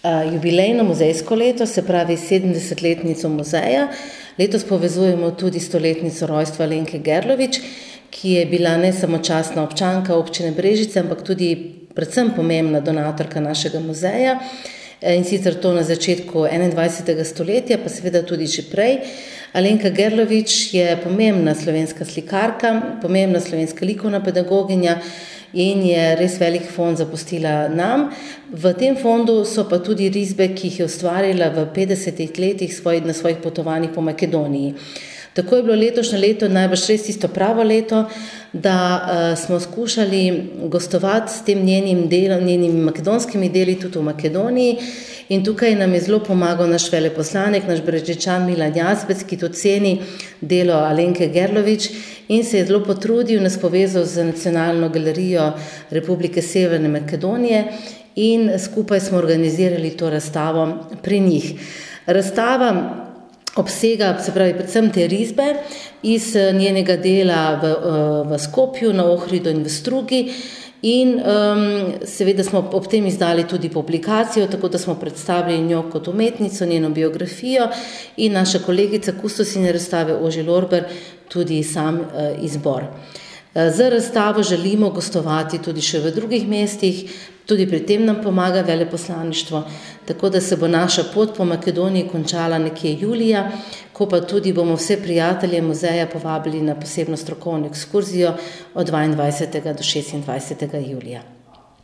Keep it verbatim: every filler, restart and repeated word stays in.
jubilejno muzejsko leto, se pravi sedemdesetletnico muzeja. Letos povezujemo tudi stoletnico rojstva Alenke Gerlovič, ki je bila ne samo častna občanka občine Brežice, ampak tudi predvsem pomembna donatorka našega muzeja. In sicer to na začetku enaindvajsetega stoletja, pa seveda tudi že prej. Alenka Gerlovič je pomembna slovenska slikarka, pomembna slovenska likovna pedagoginja in je res velik fond zapustila nam. V tem fondu so pa tudi risbe, ki jih je ustvarila v petdesetih letih svoj, na svojih potovanjih po Makedoniji. Tako je bilo letošnje leto najbrž res tisto pravo leto, da uh, smo skušali gostovati s tem njenim delom, njenimi makedonskimi deli tudi v Makedoniji. In tukaj nam je zelo pomagal naš veleposlanik, naš Brežičan Milan Jazbec, ki to ceni delo Alenke Gerlovič in se je zelo potrudil, nas povezal z Nacionalno galerijo Republike Severne Makedonije in skupaj smo organizirali to razstavo pri njih. Razstava obsega, se pravi, predvsem te risbe iz njenega dela v, v Skopju, na Ohridu in v Strugi. In um, seveda smo ob tem izdali tudi publikacijo, tako da smo predstavili njo kot umetnico, njeno biografijo in naša kolegica kustosinja razstave Oži Lorber tudi sam uh, izbor. Z razstavo želimo gostovati tudi še v drugih mestih, tudi pri tem nam pomaga veleposlaništvo, tako da se bo naša pot po Makedoniji končala nekje julija, ko pa tudi bomo vse prijatelje muzeja povabili na posebno strokovno ekskurzijo od dvaindvajsetega do šestindvajsetega julija.